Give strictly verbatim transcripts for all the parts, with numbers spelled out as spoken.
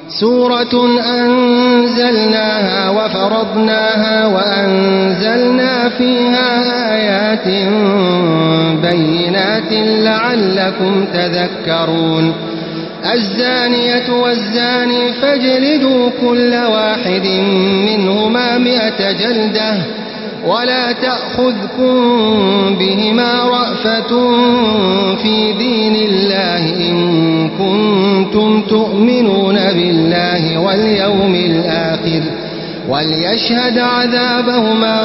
سورة أنزلناها وفرضناها وأنزلنا فيها آيات بينات لعلكم تذكرون الزانية والزاني فاجلدوا كل واحد منهما مئة جلدة ولا تأخذكم بهما رأفة في دين الله إن كنتم تؤمنون بالله واليوم الآخر وليشهد عذابهما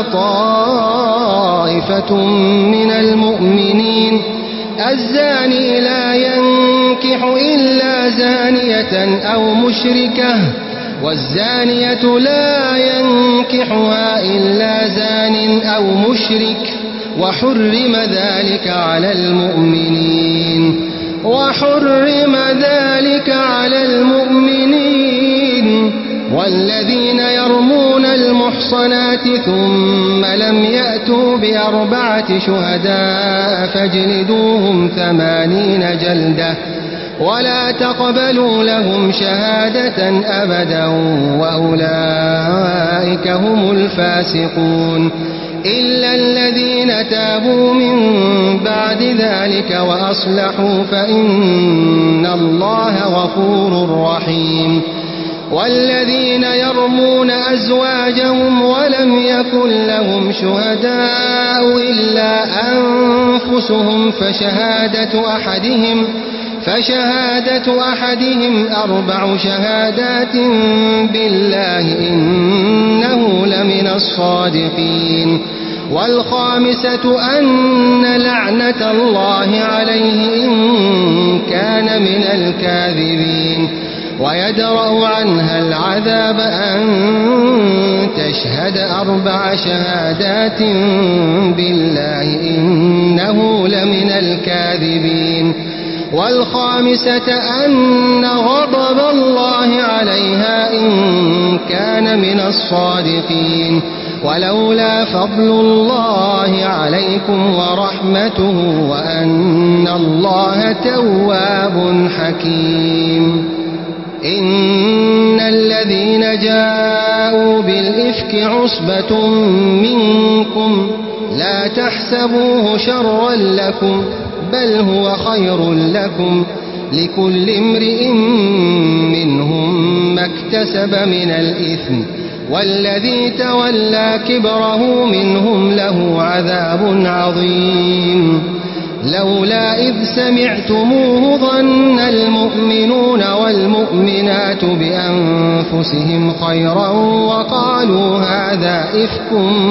طائفة من المؤمنين الزاني لا ينكح إلا زانية أو مشركة والزانية لا ينكحها إلا زان أو مشرك وحرم ذلك على المؤمنين وحرم ذلك على المؤمنين والذين يرمون المحصنات ثم لم يأتوا بأربعة شهداء فاجلدوهم ثمانين جلدة ولا تقبلوا لهم شهادة أبدا وأولئك هم الفاسقون إلا الذين تابوا من بعد ذلك وأصلحوا فإن الله غفور رحيم والذين يرمون أزواجهم ولم يكن لهم شهداء إلا أنفسهم فشهادة أحدهم فشهادة أحدهم أربع شهادات بالله إنه لمن الصادقين والخامسة أن لعنة الله عليه إن كان من الكاذبين ويدرأ عنها العذاب أن تشهد أربع شهادات بالله إنه لمن الكاذبين والخامسة أن غضب الله عليها إن كان من الصادقين ولولا فضل الله عليكم ورحمته وأن الله تواب حكيم إن الذين جاءوا بالإفك عصبة منكم لا تحسبوه شرا لكم بل هو خير لكم لكل امرئ منهم ما اكتسب من الإثم والذي تولى كبره منهم له عذاب عظيم لولا إذ سمعتموه ظن المؤمنون والمؤمنات بأنفسهم خيرا وقالوا هذا إفك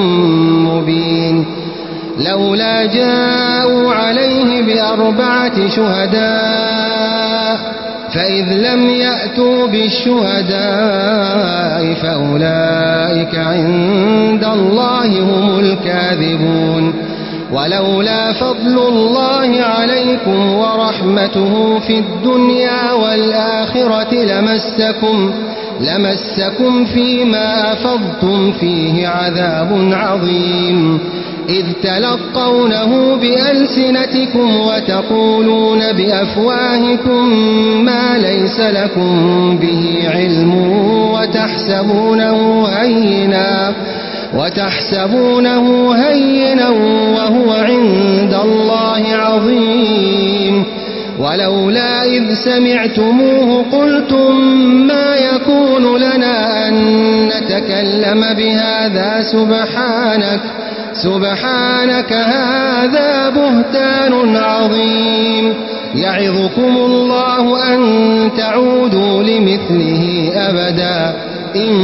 مبين لولا جاءوا عليه بأربعة شهداء فإذ لم يأتوا بالشهداء فأولئك عند الله هم الكاذبون ولولا فضل الله عليكم ورحمته في الدنيا والآخرة لمسكم لمسكم فيما أفضتم فيه عذاب عظيم إذ تلقونه بألسنتكم وتقولون بأفواهكم ما ليس لكم به علم وتحسبونه هينا وتحسبونه هينا وهو عند الله عظيم ولولا إذ سمعتموه قلتم ما يكون لنا أن نتكلم بهذا سبحانك سبحانك هذا بهتان عظيم يعظكم الله أن تعودوا لمثله أبدا إن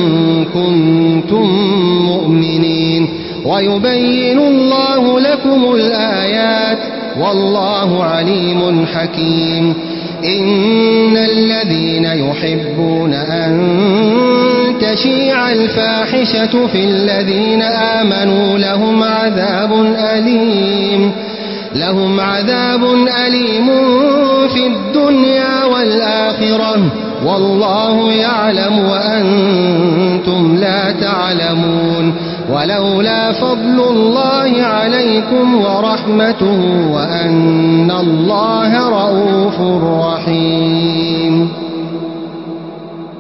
كنتم مؤمنين ويبين الله لكم الآيات والله عليم حكيم إن الذين يحبون أن تشيع الفاحشة في الذين آمنوا لهم عذاب أليم لهم عذاب أليم في الدنيا والآخرة والله يعلم وأنتم لا تعلمون ولولا فضل الله عليكم ورحمته وأن الله رؤوف رحيم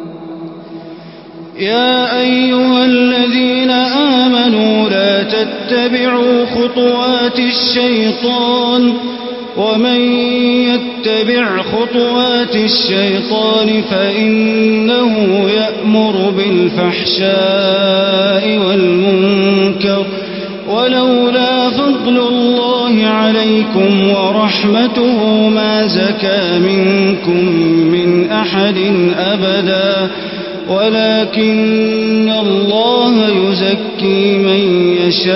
يا أيها الذين آمنوا لا تتبعوا خطوات الشيطان ومن يتبع خطوات الشيطان فإنه يأمر بالفحشاء والمنكر ولولا فضل الله عليكم ورحمته ما زكى منكم من أحد أبدا ولكن الله يزكي من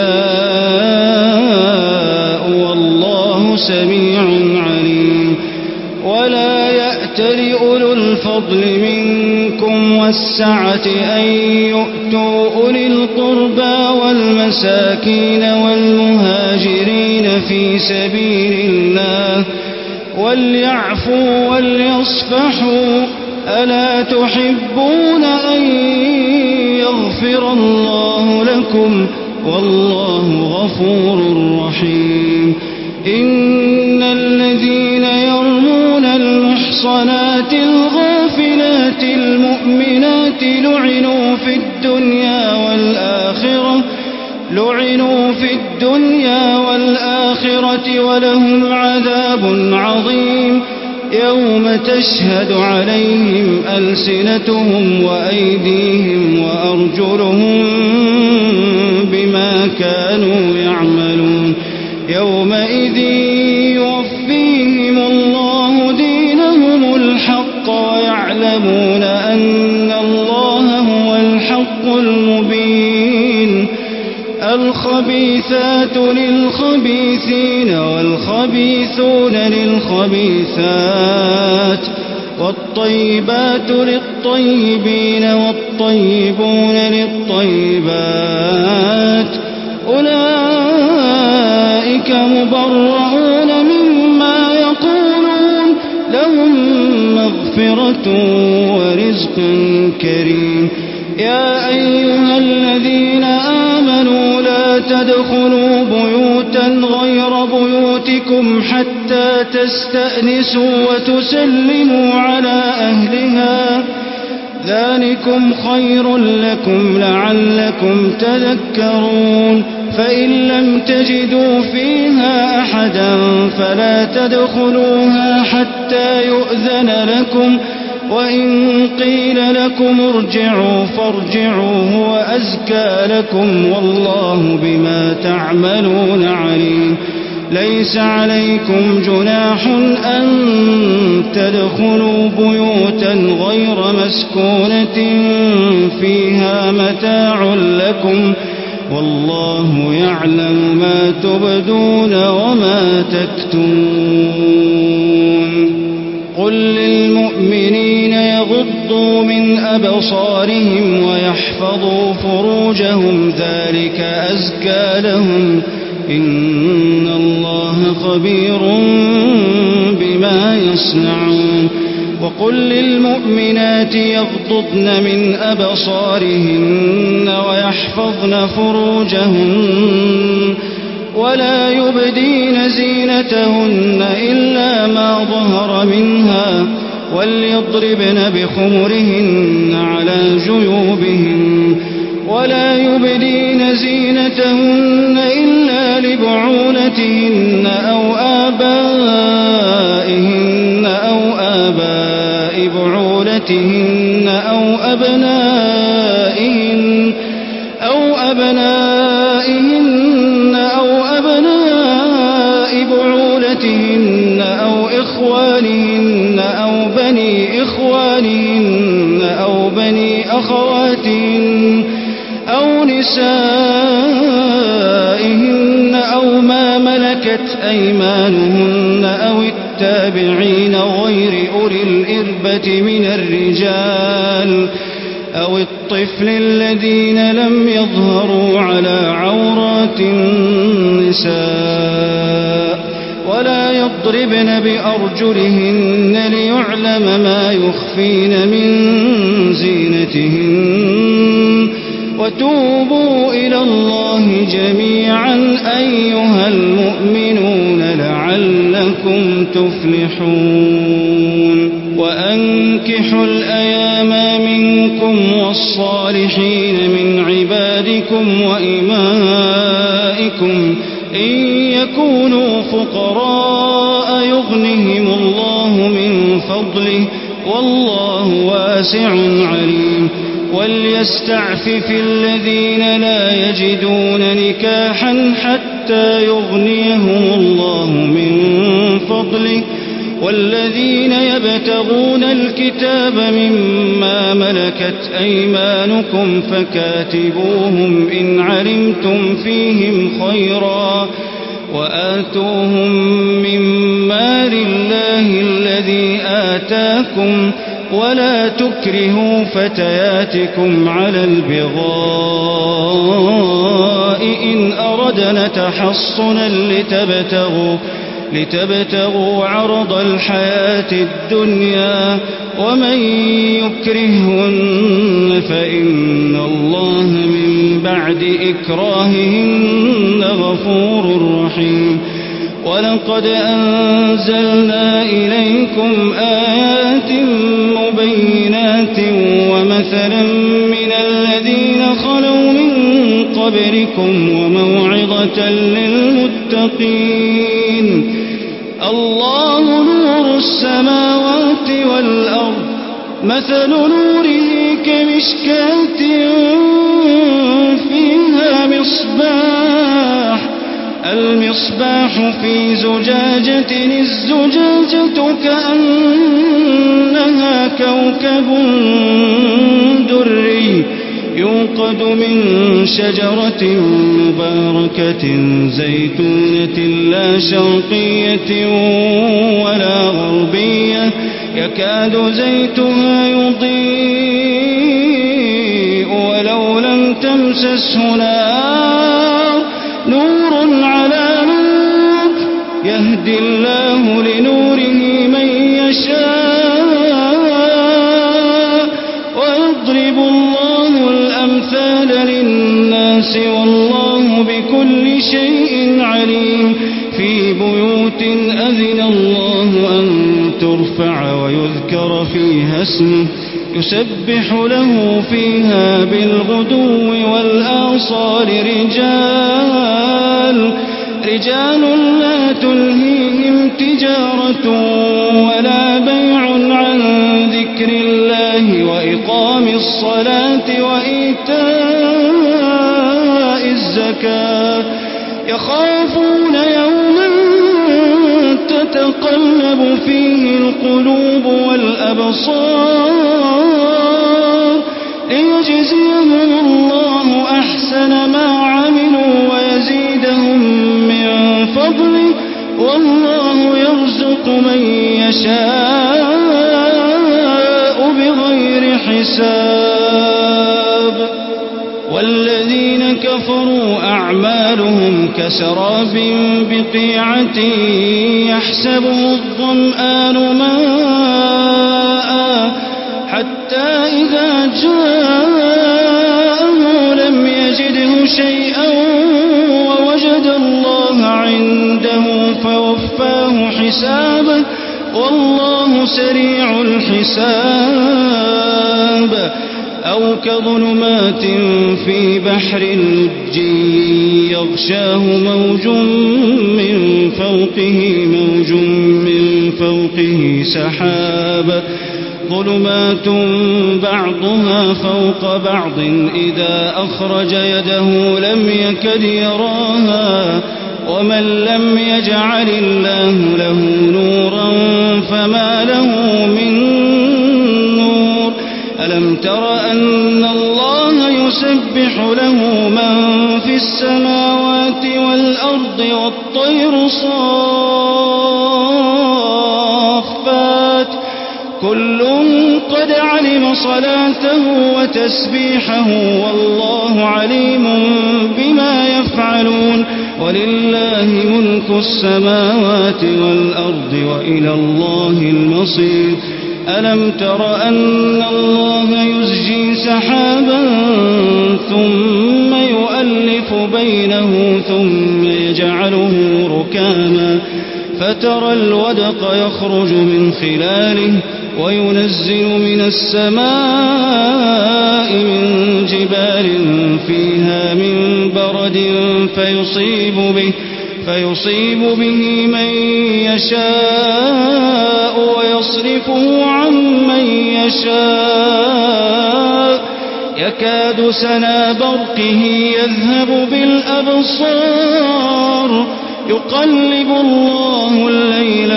يشاء والله سميع عليم. ولا يأتل أولو الفضل منكم والسعة أن يؤتوا أولي القربى والمساكين والمهاجرين في سبيل الله وليعفوا وليصفحوا ألا تحبون أن يغفر الله لكم والله غفور رحيم. إن الذين يرمون المحصنات الغافلات المؤمنات لعنوا في الدنيا والآخرة لعنوا في الدنيا والآخرة ولهم عذاب عظيم يوم تشهد عليهم ألسنتهم وأيديهم وأرجلهم بما كانوا يعملون يومئذ يوفيهم الله دينهم الحق ويعلمون أن الله هو الحق المبين. الخبيثات للخبيثين والخبيثون للخبيثات والطيبات للطيبين والطيبون للطيبات أولئك مبرؤون مما يقولون لهم مغفرة ورزق كريم. يا أيها الذين آمنوا لا تدخلوا بيوتا غير بيوتكم حتى تستأنسوا وتسلموا على أهلها ذلكم خير لكم لعلكم تذكرون. فإن لم تجدوا فيها أحدا فلا تدخلوها حتى يؤذن لكم وإن قيل لكم ارجعوا فارجعوا هو أزكى لكم والله بما تعملون عليم. ليس عليكم جناح أن تدخلوا بيوتا غير مسكونة فيها متاع لكم والله يعلم ما تبدون وما تكتمون. قل للمؤمنين يغضوا من أبصارهم ويحفظوا فروجهم ذلك أزكى لهم إن الله خبير بما يصنعون. وقل للمؤمنات يغضضن من أبصارهن ويحفظن فروجهن ولا يبدين زينتهن إلا ما ظهر منها وليضربن بخمرهن على جيوبهن ولا يبدين زينتهن إلا لبعولتهن أو آبائهن أو آباء بعولتهن أو أبنائهن أو أبنائهن أو أبناء بعولتهن أو إخوانهن أو بني إخوانهن أو بني أخواتهن أو نسائهن أو ما ملكت أيمانهن أو التابعين غير أولي الإربة من الرجال أو الطفل الذين لم يظهروا على عورات النساء ولا يضربن بأرجلهن ليعلم ما يخفين من زينتهن وتوبوا إلى الله جميعا أيها المؤمنون لعلكم تفلحون. وأنكحوا الأيام منكم والصالحين من عبادكم وإمائكم إن يكونوا فقراء يغنهم الله من فضله والله واسع عليم وليستعفف الذين لا يجدون نكاحا حتى يغنيهم الله من فضله والذين يبتغون الكتاب مما ملكت أيمانكم فكاتبوهم إن علمتم فيهم خيرا وآتوهم من مال الله الذي آتاكم ولا تكرهوا فتياتكم على البغاء إن أردنا تحصنا لتبتغوا لتبتغوا عرض الحياة الدنيا ومن يكرههن فإن الله من بعد إكراههن غفور رحيم ولقد أنزلنا إليكم آيات مبينات ومثلا من الذين خلوا من قبلكم وموعظة للمتقين الله نور السماوات والأرض مثل نوره كمشكاة فيها مصباح المصباح في زجاجة الزجاجة كأنها كوكب دري يوقد من شجرة مباركة زيتونة لا شرقية ولا غربية يكاد زيتها يضيء ولو لم تمسسه نار نور على نور يهدي الله لنوره من يشاء ويضرب الله الأمثال للناس والله بكل شيء عليم في بيوت أذن الله أن ترفع ويذكر فيها اسمه يسبح له فيها بالغدو والآصال رجال رجال لا تلهيهم تجارة ولا بيع عن ذكر الله وإقام الصلاة وإيتاء الزكاة يخافون يوما تتقلب فيه القلوب والأبصار ليجزيهم الله أحسن ما عملوا ويزيدهم من فضله والله يرزق من يشاء بغير حساب والذين كفروا أعمالهم كسراب بقيعة يحسبه الظمآن ماء حتى إذا جاءه لم يجده شيئا ووجد الله عنده فوفاه حسابه والله سريع الحساب أو كظلمات في بحر لجي يغشاه موج من فوقه موج من فوقه سحاب ظلمات بعضها فوق بعض إذا أخرج يده لم يكد يراها ومن لم يجعل الله له نورا فما له من نور ألم تر أن الله يسبح له من في السماوات والأرض والطير صافات كل قد علم صلاته وتسبيحه والله عليم بما يفعلون ولله ملك السماوات والأرض وإلى الله المصير ألم تر أن الله يزجي سحابا ثم يؤلف بينه ثم يجعله ركاما فترى الودق يخرج من خلاله وينزل من السماء من جبال فيها من برد فيصيب به, فيصيب به من يشاء ويصرفه عن من يشاء يكاد سنا برقه يذهب بالأبصار يقلب الله الليل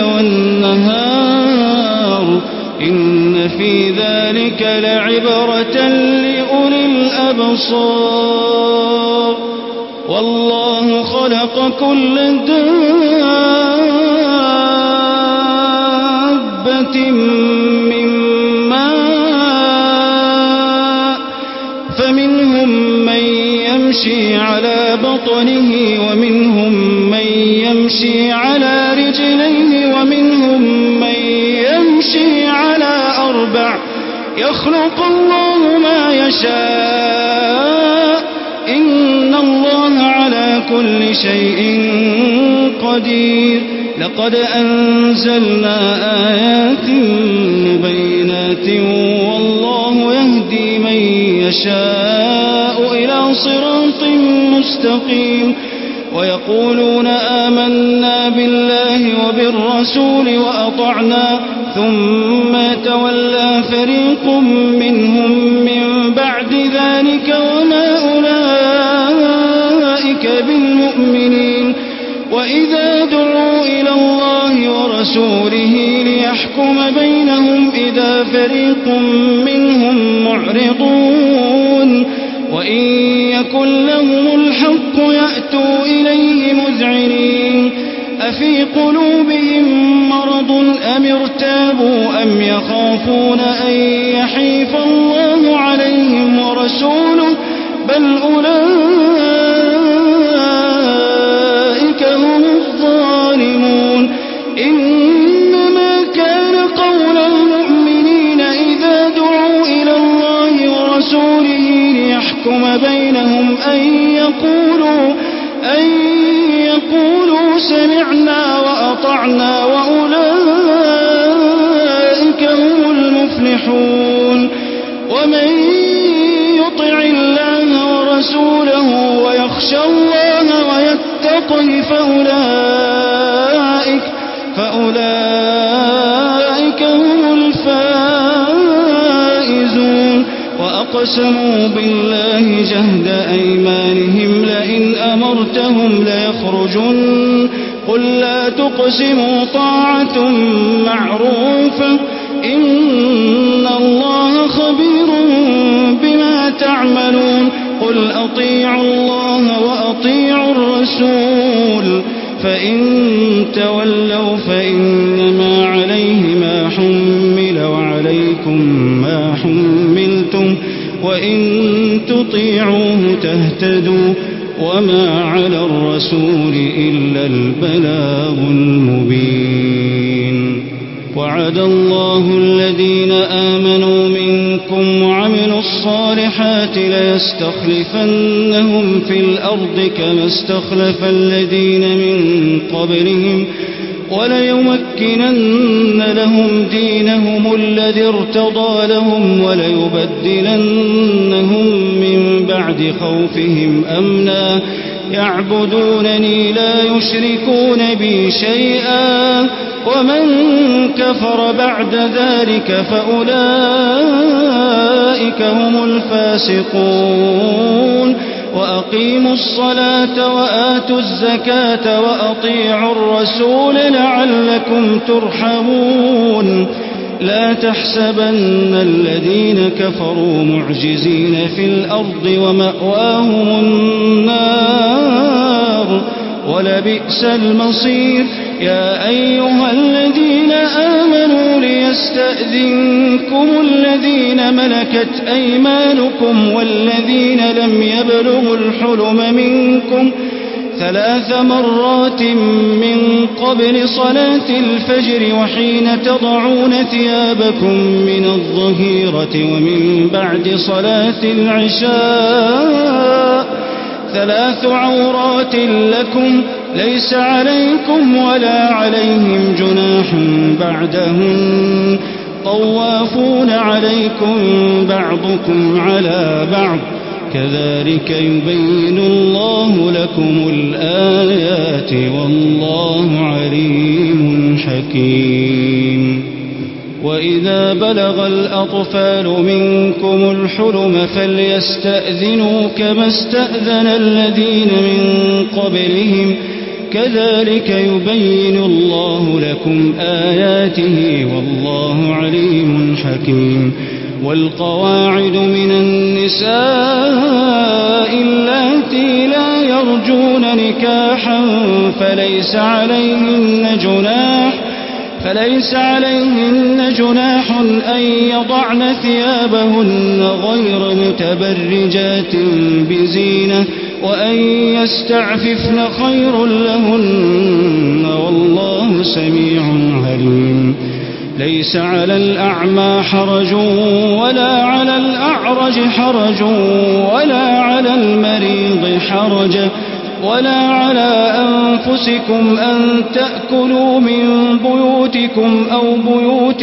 والنهار إن في ذلك لعبرة لأولي الأبصار والله خلق كل دابة من ماء فمنهم من يمشي على بطنه ومنهم من يمشي على رجليه ومنهم من يمشي على أربع يخلق الله ما يشاء إن الله على كل شيء قدير لقد أنزلنا آيات مبينات والله يهدي من يشاء إلى صراط مستقيم ويقولون آمنا بالله وبالرسول وأطعنا ثم تولى فريق منهم من بعد ذلك وما أولئك بالمؤمنين وإذا دعوا إلى الله ورسوله ليحكم بينهم إذا فريق منهم معرضون وإن يكن لهم الحق يأتوا إليه مذعنين أفي قلوبهم مرض أم ارتابوا أم يخافون أن يحيف الله عليهم ورسوله بل أولئك هم الظالمون إنما كان قول المؤمنين إذا دعوا إلى الله ورسوله ليحكم بينهم أن يقولوا أن يقولوا سمعنا وأطعنا وأولئك هم المفلحون ومن يطع الله ورسوله ويخشى الله ويتقه فأولئك, فأولئك هم الفائزون وأقسموا بالله جهد أيمانهم لئن أمرتهم ليخرجن قل لا تقسموا طاعة معروفة إن الله خبير بما تعملون قل أطيعوا الله وأطيعوا الرسول فإن تولوا فإنما عليه ما حمل وعليكم ما حملتم وإن تطيعوه تهتدوا وما على الرسول إلا البلاغ المبين وعد الله الذين آمنوا منكم وعملوا الصالحات ليستخلفنهم في الأرض كما استخلف الذين من قبلهم وليمكنن لهم دينهم الذي ارتضى لهم وليبدلنهم من بعد خوفهم أمنا يعبدونني لا يشركون بي شيئا ومن كفر بعد ذلك فأولئك هم الفاسقون وأقيموا الصلاة وآتوا الزكاة وأطيعوا الرسول لعلكم ترحمون لا تحسبن الذين كفروا معجزين في الأرض ومأواهم النار ولبئس المصير يا أيها الذين آمنوا ليستأذنكم الذين ملكت أيمانكم والذين لم يبلغوا الحلم منكم ثلاث مرات من قبل صلاة الفجر وحين تضعون ثيابكم من الظهيرة ومن بعد صلاة العشاء ثلاث عورات لكم ليس عليكم ولا عليهم جناح بعدهن طوافون عليكم بعضكم على بعض كذلك يبين الله لكم الآيات والله عليم حكيم. وإذا بلغ الأطفال منكم الحلم فليستأذنوا كما استأذن الذين من قبلهم كذلك يبين الله لكم آياته والله عليم حكيم. والقواعد من النساء اللاتي لا يرجون نكاحا فليس عليهن جناح فليس عليهن جناح أن يضعن ثيابهن غير متبرجات بزينة وأن يستعففن خير لهن والله سميع عليم. ليس على الأعمى حرج ولا على الأعرج حرج ولا على المريض حرج ولا على أنفسكم أن تأكلوا من بيوتكم أو بيوت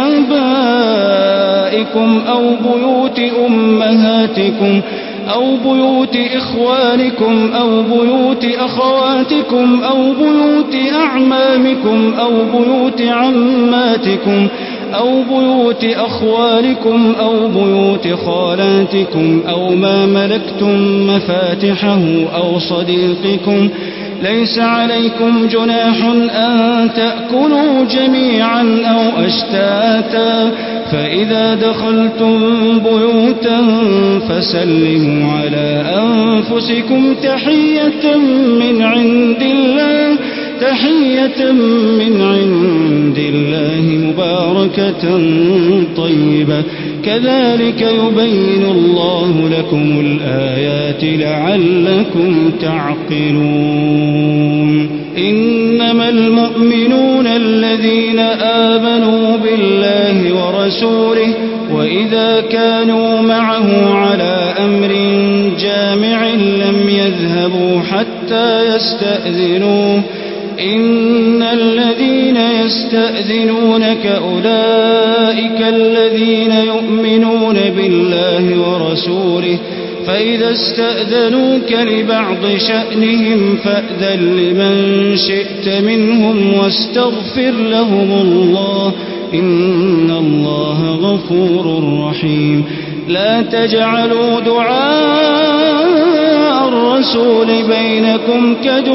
آبائكم أو بيوت أمهاتكم أو بيوت إخوانكم أو بيوت أخواتكم أو بيوت أعمامكم أو بيوت عماتكم أو بيوت أخوالكم أو بيوت خالاتكم أو ما ملكتم مفاتحه أو صديقكم. ليس عليكم جناح أن تأكلوا جميعا أو أشتاتا فإذا دخلتم بيوتا فسلموا على أنفسكم تحية من عند الله تحية من عند الله مباركة طيبة كذلك يبين الله لكم الآيات لعلكم تعقلون. إنما المؤمنون الذين آمنوا بالله ورسوله وإذا كانوا معه على أمر جامع لم يذهبوا حتى يستأذنوه إن الذين يستأذنونك أولئك الذين يؤمنون بالله ورسوله فإذا استأذنوك لبعض شأنهم فأذن لمن شئت منهم واستغفر لهم الله إن الله غفور رحيم. لا تجعلوا دعاء الرسول بينكم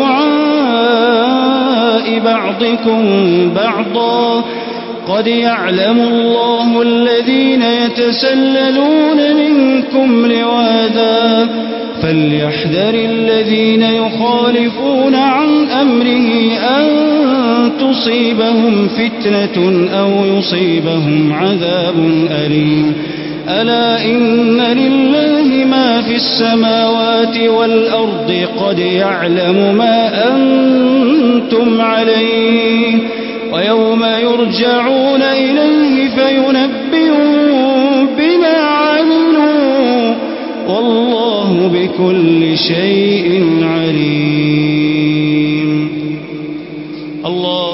كدعاء بعضكم بعضا قد يعلم الله الذين يتسللون منكم لواذا فليحذر الذين يخالفون عن أمره أن تصيبهم فتنة أو يصيبهم عذاب أليم. ألا إن لله ما في السماوات والأرض قد يعلم ما أنتم عليه ويوم يرجعون إليه فينبئهم بما عملوا والله بكل شيء عليم. الله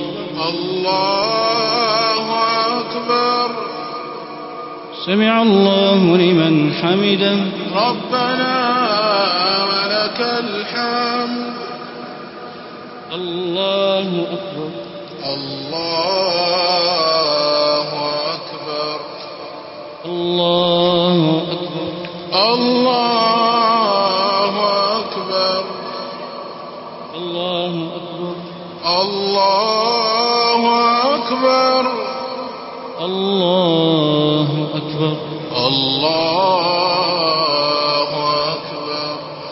الله أكبر. سمع الله لمن حمده. ربنا ولك الحمد. الله أكبر. الله أكبر. الله أكبر. الله أكبر. الله أكبر. الله أكبر. الله أكبر. الله أكبر.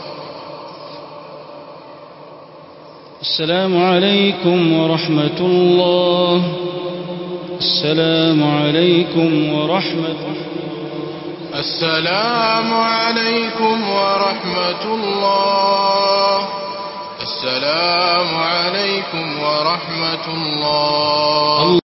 السلام عليكم ورحمة الله. السلام عليكم ورحمة السلام عليكم ورحمة الله. السلام عليكم ورحمة الله.